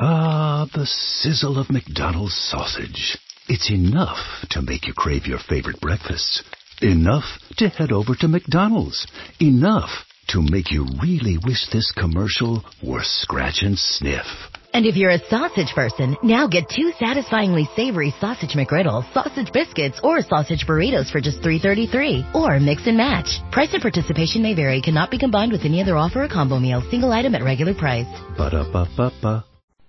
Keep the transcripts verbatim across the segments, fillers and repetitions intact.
Ah, the sizzle of McDonald's sausage. It's enough to make you crave your favorite breakfasts. Enough to head over to McDonald's. Enough to make you really wish this commercial were scratch and sniff. And if you're a sausage person, now get two satisfyingly savory sausage McGriddles, sausage biscuits, or sausage burritos for just three thirty-three. Or mix and match. Price and participation may vary. Cannot be combined with any other offer or combo meal. Single item at regular price. Ba-da-ba-ba-ba.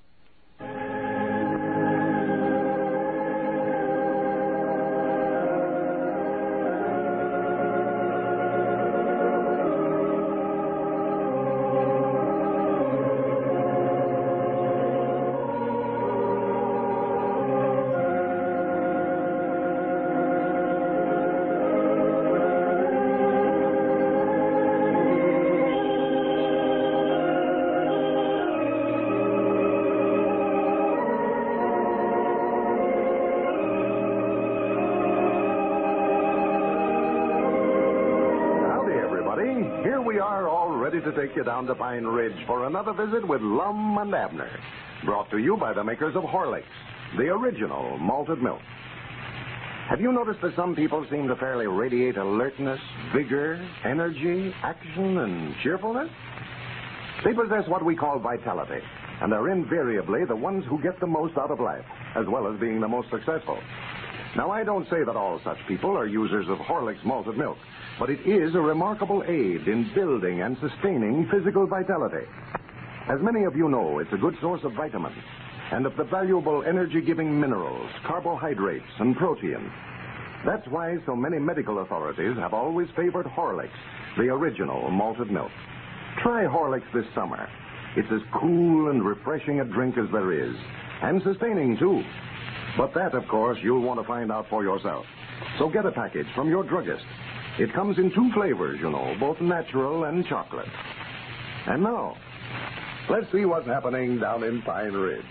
To take you down to Pine Ridge for another visit with Lum and Abner. Brought to you by the makers of Horlicks, the original malted milk. Have you noticed that some people seem to fairly radiate alertness, vigor, energy, action, and cheerfulness? They possess what we call vitality, and are invariably the ones who get the most out of life, as well as being the most successful. Now, I don't say that all such people are users of Horlicks malted milk, but it is a remarkable aid in building and sustaining physical vitality. As many of you know, it's a good source of vitamins and of the valuable energy-giving minerals, carbohydrates, and protein. That's why so many medical authorities have always favored Horlicks, the original malted milk. Try Horlicks this summer. It's as cool and refreshing a drink as there is, and sustaining, too. But that, of course, you'll want to find out for yourself. So get a package from your druggist. It comes in two flavors, you know, both natural and chocolate. And now, let's see what's happening down in Pine Ridge.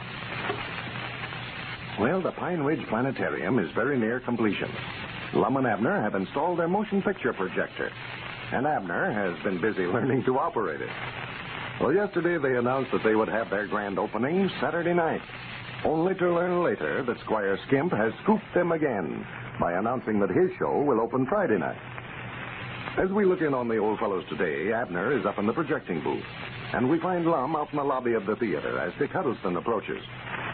Well, the Pine Ridge Planetarium is very near completion. Lum and Abner have installed their motion picture projector, and Abner has been busy learning to operate it. Well, yesterday they announced that they would have their grand opening Saturday night, only to learn later that Squire Skimp has scooped them again by announcing that his show will open Friday night. As we look in on the old fellows today, Abner is up in the projecting booth, and we find Lum out in the lobby of the theater as Dick Huddleston approaches.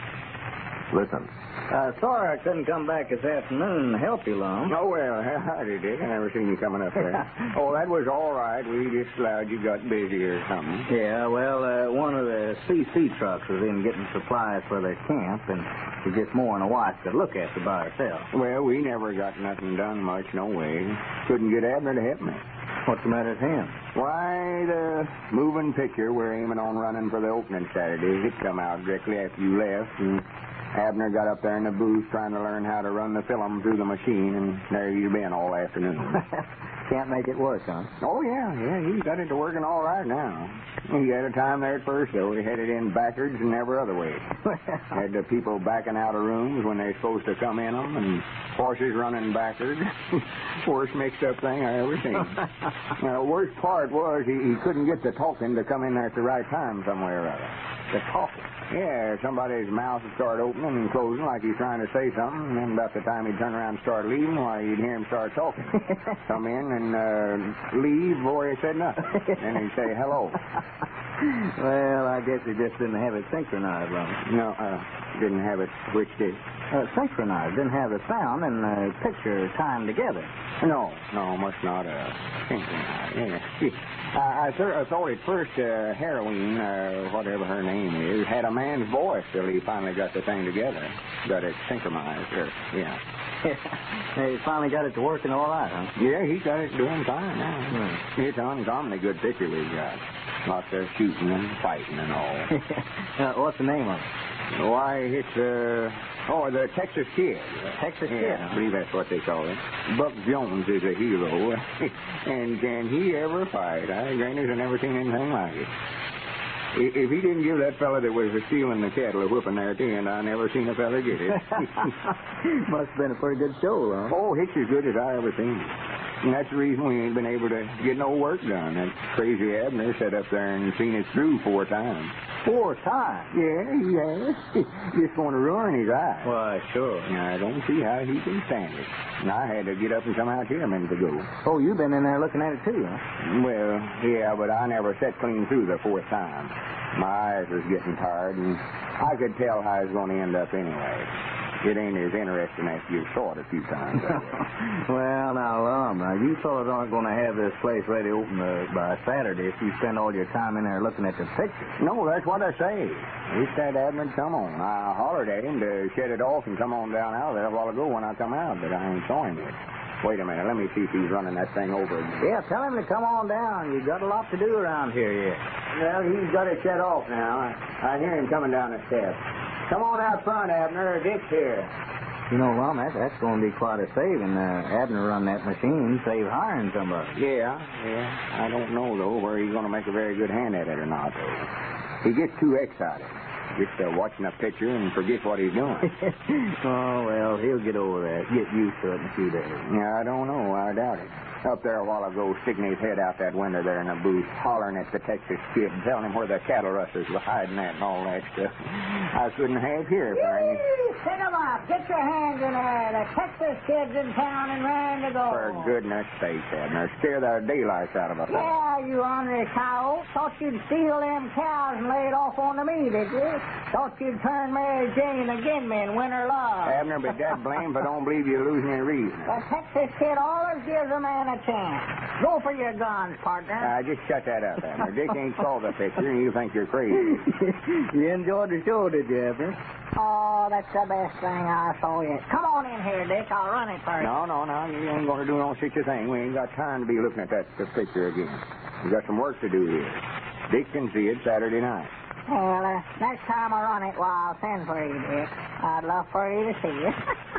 Listen. Uh, sorry I couldn't come back this afternoon to help you, Lum. Oh, well, howdy, Dick. I never seen you coming up there. Oh, that was all right. We just allowed you got busy or something. Yeah, well, uh, one of the C C trucks was in getting supplies for their camp, and she's just more than a wife could look after by herself. Well, we never got nothing done much, no way. Couldn't get Abner to help me. What's the matter with him? Why, the moving picture we're aiming on running for the opening Saturday, it come out directly after you left, and Abner got up there in the booth trying to learn how to run the film through the machine, and there you've been all afternoon. Can't make it work, huh? Oh, yeah, yeah, he's got it to working all right now. He had a time there at first, though. He had it in backwards and every other way. Had the people backing out of rooms when they're supposed to come in them, and horses running backwards. Worst mixed-up thing I ever seen. Now, the worst part was he, he couldn't get the talking to come in there at the right time somewhere or other. The talking? Yeah, somebody's mouth would start opening and closing like he's trying to say something, and then about the time he'd turn around and start leaving, why, you'd hear him start talking. Come in and uh, leave before he said nothing. Then he'd say hello. Well, I guess he just didn't have it synchronized, Lum. No, uh, didn't have it. Which did? Uh, synchronized. Didn't have the sound and the picture timed together. No, no, must not uh, synchronized. Yeah. Uh, I, th- I thought at first uh, Heroine, uh, whatever her name is, had a man's voice till he finally got the thing together. Got it synchronized. Or, yeah. He finally got it to working all right, huh? Yeah, he got it doing fine now. Hmm. It's an uncommonly good picture we've got. Lots of shooting and fighting and all. uh, what's the name of it? Why, it's, uh, oh, the Texas Kid. Texas Kid? Yeah, I believe that's what they call it. Buck Jones is a hero. And can he ever fight? I granted, I've never seen anything like it. If he didn't give that fella that was stealing the cattle a whooping there at the end, I never seen a fella get it. Must have been a pretty good show, huh? Oh, it's as good as I ever seen. And that's the reason we ain't been able to get no work done. That crazy Abner sat up there and seen it through four times. Four times? Yeah, he has. Just want to ruin his eye. Why, sure. Now, I don't see how he can stand it. And I had to get up and come out here a minute ago. Oh, you've been in there looking at it, too, huh? Well, yeah, but I never sat clean through the fourth time. My eyes was getting tired, and I could tell how it was going to end up anyway. It ain't as interesting after you've saw it a few times. Well, now, Lum, now, you fellas aren't going to have this place ready open uh, by Saturday if you spend all your time in there looking at the pictures. No, that's what I say. Wish that Abner come on. I hollered at him to shed it off and come on down out of there a while ago when I come out, but I ain't saw him yet. Wait a minute. Let me see if he's running that thing over again. Yeah, tell him to come on down. You got a lot to do around here yet. Well, he's got it shut off now. I, I hear him coming down the steps. Come on out front, Abner. Dick's here. You know, Lum, that, that's going to be quite a saving. Uh, Abner run that machine, save hiring somebody. Yeah, yeah. I don't know, though, where he's going to make a very good hand at it or not, though. He gets too excited. Gets to watching a picture and forgets what he's doing. Oh, well, he'll get over that. Get used to it in a few days. Yeah, I don't know. I doubt it. Up there a while ago, sticking his head out that window there in the booth, hollering at the Texas Kid, telling him where the cattle rustlers were hiding at and all that stuff. I couldn't have here for him. Pick 'em up. Get your hands in there. The Texas Kid's in town and raring to go. For goodness sake, Abner. Scare the daylights out of us. Yeah, you ornery coyote. Thought you'd steal them cows and lay it off on to me, did you? Thought you'd turn Mary Jane again me and win her love. Abner, but that blame if I don't believe you're losing your reason. The Texas Kid always gives a man a chance. Go for your guns, partner. Uh, just shut that up, Abner. Dick ain't saw the picture, and you think you're crazy. You enjoyed the show, did you, Abner? Oh, that's the best thing I saw yet. Come on in here, Dick. I'll run it first. No, no, no. You ain't going to do no such a thing. We ain't got time to be looking at that the picture again. We got some work to do here. Dick can see it Saturday night. Well, uh, next time I run it, well, I'll send for you, Dick. I'd love for you to see it.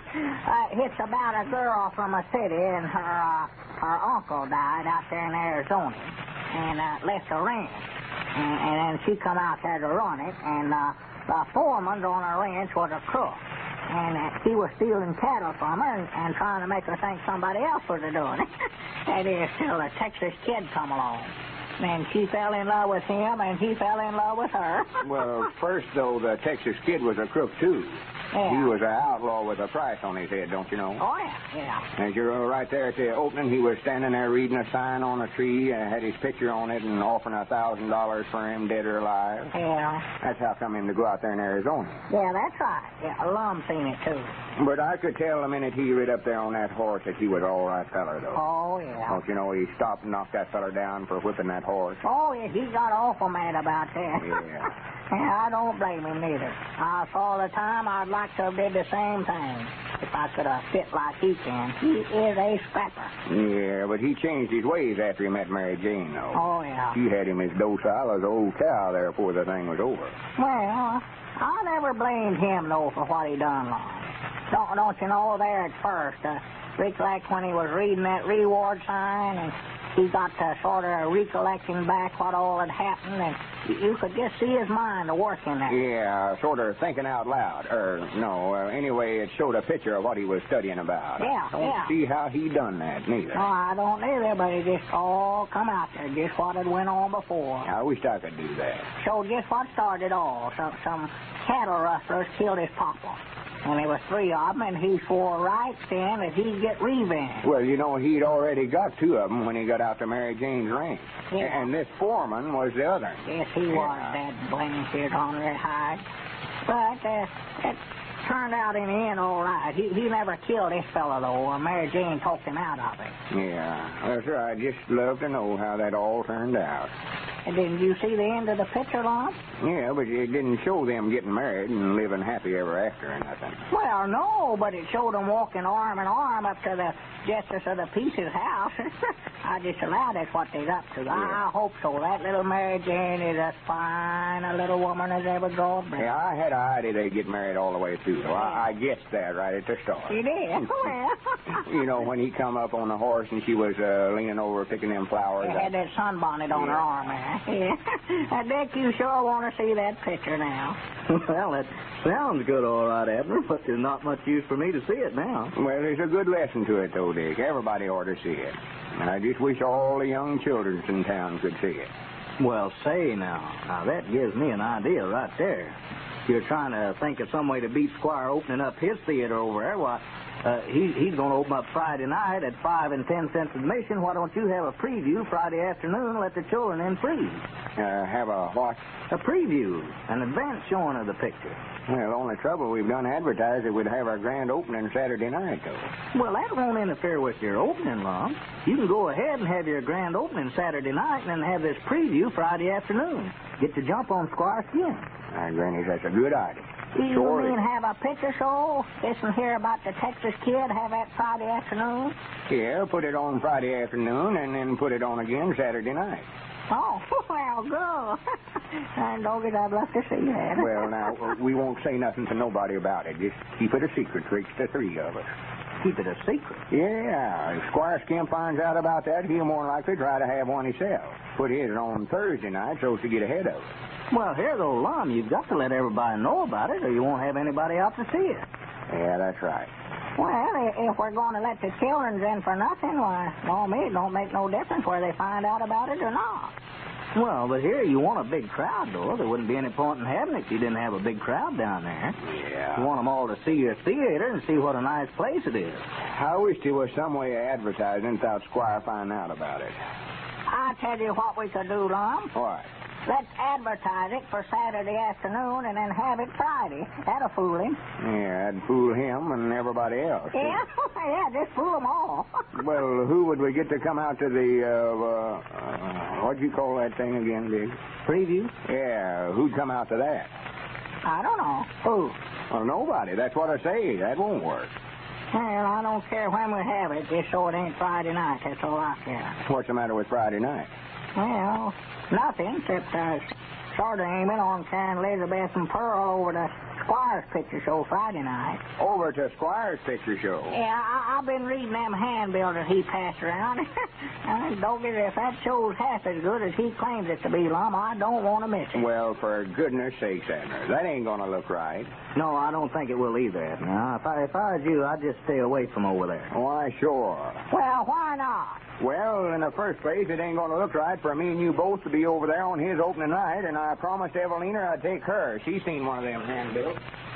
uh, it's about a girl from a city, and her uh, her uncle died out there in Arizona, and uh, left a ranch. And, and then she come out there to run it, and uh, the foreman on her ranch was a crook. And uh, he was stealing cattle from her and, and trying to make her think somebody else was doing it. That is, till the Texas Kid come along. And she fell in love with him, and he fell in love with her. Well, first, though, the Texas Kid was a crook, too. Yeah. He was an outlaw with a price on his head, don't you know? Oh, yeah, yeah. As you're right there at the opening, he was standing there reading a sign on a tree, uh, had his picture on it, and offering a thousand dollars for him, dead or alive. Yeah. That's how come him to go out there in Arizona. Yeah, that's right. Yeah, Lum seen it, too. But I could tell the minute he rid up there on that horse that he was all right feller, though. Oh, yeah. Don't you know, he stopped and knocked that feller down for whipping that horse. Oh, yeah, he got awful mad about that. Yeah. Yeah, I don't blame him neither. I saw the time I'd like to have did the same thing. If I could have fit like he can. He is a scrapper. Yeah, but he changed his ways after he met Mary Jane, though. Oh, yeah. She had him as docile as an old cow there before the thing was over. Well, I never blamed him, though, for what he done wrong. Don't, don't you know, there at first, uh, recollect when he was reading that reward sign and he got to sort of recollecting back what all had happened, and you could just see his mind working there. Yeah, sort of thinking out loud. Or, no, uh, anyway, it showed a picture of what he was studying about. Yeah, Don't yeah. see how he done that, neither. No, I don't either, but it just all come out there, just what had went on before. I wish I could do that. Showed just what started all. Some, some cattle rustlers killed his papa. And there was three of them, and he swore right then that he'd get revenge. Well, you know, he'd already got two of them when he got out to Mary Jane's ranch. Yeah. And this foreman was the other. Yes, he Yeah. was, that blanket on that hide. But uh, it turned out in the end all right. He he never killed this fellow, though, and Mary Jane talked him out of it. Yeah. Well, sir, I'd just love to know how that all turned out. And didn't you see the end of the picture, Lon? Yeah, but it didn't show them getting married and living happy ever after or nothing. Well, no, but it showed them walking arm in arm up to the Justice of the Peace's house. I just allowed that's what they's up to. Yeah. I hope so. That little Mary Jane is as fine a little woman as ever drawed breath. Yeah, I had an idea they'd get married all the way through. So I, I guessed that right at the start. You did? Well. You know, when he come up on the horse and she was uh, leaning over picking them flowers. She had that sunbonnet on Yeah. her arm there. Yeah. I bet you sure want to see that picture now. Well, it sounds good, all right, Abner, but there's not much use for me to see it now. Well, there's a good lesson to it, though, Dick. Everybody ought to see it. And I just wish all the young children in town could see it. Well, say now, now that gives me an idea right there. You're trying to think of some way to beat Squire opening up his theater over there. Why, uh, he, he's going to open up Friday night at five and ten cents admission. Why don't you have a preview Friday afternoon and let the children in free? Uh, have a what? A preview, an advance showing of the picture. Well, the only trouble we've done advertised that we'd have our grand opening Saturday night, though. Well, that won't interfere with your opening, Lum. You can go ahead and have your grand opening Saturday night and then have this preview Friday afternoon. Get to jump on Squire skin. Ah, Granny, that's a good idea. You Sure mean is. have a picture show? Listen here about the Texas Kid, have that Friday afternoon? Yeah, put it on Friday afternoon and then put it on again Saturday night. Oh, well, good. And doggies, I'd love to see that. Well, now, we won't say nothing to nobody about it. Just keep it a secret, Tricks, the three of us. Keep it a secret. Yeah, if Squire Skim finds out about that, he'll more likely try to have one himself. Put his on Thursday night so as to get ahead of it. Well, here, though, Lum, you've got to let everybody know about it or you won't have anybody out to see it. Yeah, that's right. Well, i- if we're going to let the children in for nothing, why, well, me, it don't make no difference whether they find out about it or not. Well, but here you want a big crowd, though. There wouldn't be any point in having it if you didn't have a big crowd down there. Yeah. You want them all to see your theater and see what a nice place it is. I wish there was some way of advertising without Squire finding out about it. I'll tell you what we could do, Lum. What? Let's advertise it for Saturday afternoon and then have it Friday. That'll fool him. Yeah, that'd fool him and everybody else. Yeah, yeah, just fool them all. Well, who would we get to come out to the, uh, uh, uh what'd you call that thing again, Big? Preview? Yeah, who'd come out to that? I don't know. Who? Well, nobody. That's what I say. That won't work. Well, I don't care when we have it, just so it ain't Friday night. That's all I care. What's the matter with Friday night? Well, nothing, except uh, sort of aiming on carrying Elizabeth and Pearl over to Squire's picture show Friday night. Over to Squire's picture show. Yeah, I, I've been reading them handbills that he passed around. And doggies, if that show's half as good as he claims it to be, Lum, I don't want to miss it. Well, for goodness sakes, Abner, that ain't gonna look right. No, I don't think it will either, Abner. Now, if I, if I was you, I'd just stay away from over there. Why, sure. Well, why not? Well, in the first place, it ain't gonna look right for me and you both to be over there on his opening night, and I promised Evelina I'd take her. She's seen one of them handbills.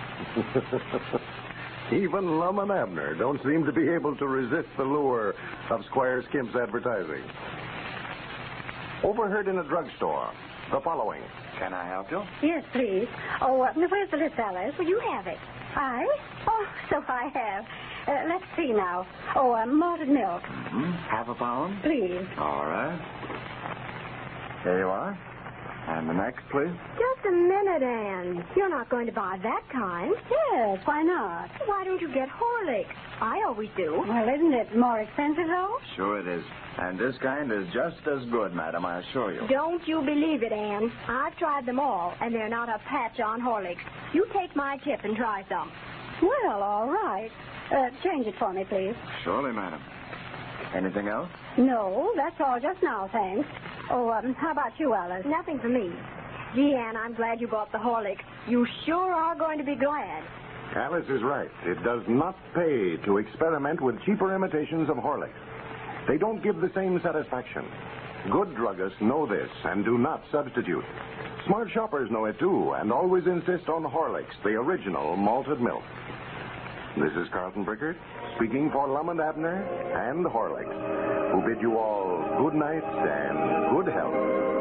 Even Lum and Abner don't seem to be able to resist the lure of Squire Skimp's advertising. Overheard in a drugstore. The following. Can I help you? Yes, please. Oh, uh, where's the list, Alice? Will you have it? I? Oh, so I have. Uh, let's see now. Oh, uh, malted milk. Mm-hmm. Half a pound? Please. All right. Here you are. And the next, please. Just a minute, Anne. You're not going to buy that kind. Yes, why not? Why don't you get Horlicks? I always do. Well, isn't it more expensive, though? Sure it is. And this kind is just as good, madam, I assure you. Don't you believe it, Anne. I've tried them all, and they're not a patch on Horlicks. You take my tip and try some. Well, all right. Uh, change it for me, please. Surely, madam. Anything else? No, that's all just now, thanks. Oh, um, how about you, Alice? Nothing for me. Gee, Anne, I'm glad you bought the Horlicks. You sure are going to be glad. Alice is right. It does not pay to experiment with cheaper imitations of Horlicks. They don't give the same satisfaction. Good druggists know this and do not substitute. Smart shoppers know it, too, and always insist on Horlicks, the original malted milk. This is Carlton Brickert, speaking for Lum and Abner and Horlicks, who bid you all good night and good health.